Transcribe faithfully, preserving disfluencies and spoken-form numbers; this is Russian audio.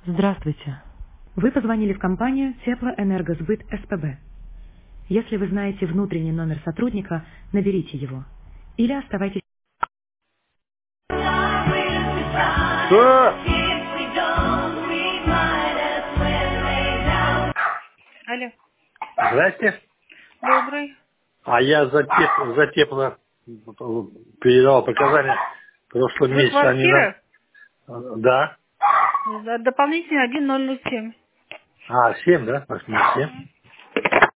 Здравствуйте. Вы позвонили в компанию Теплоэнергосбыт СПБ. Если вы знаете внутренний номер сотрудника, наберите его. Или оставайтесь... Что? Алло, Здрасте. добрый. А я за, теп- за тепло передавал показания в прошлом Вы месяце. Они нам... квартира? Да. Да, дополнительно один ноль ноль семь. А, семь, да? восемь, семь.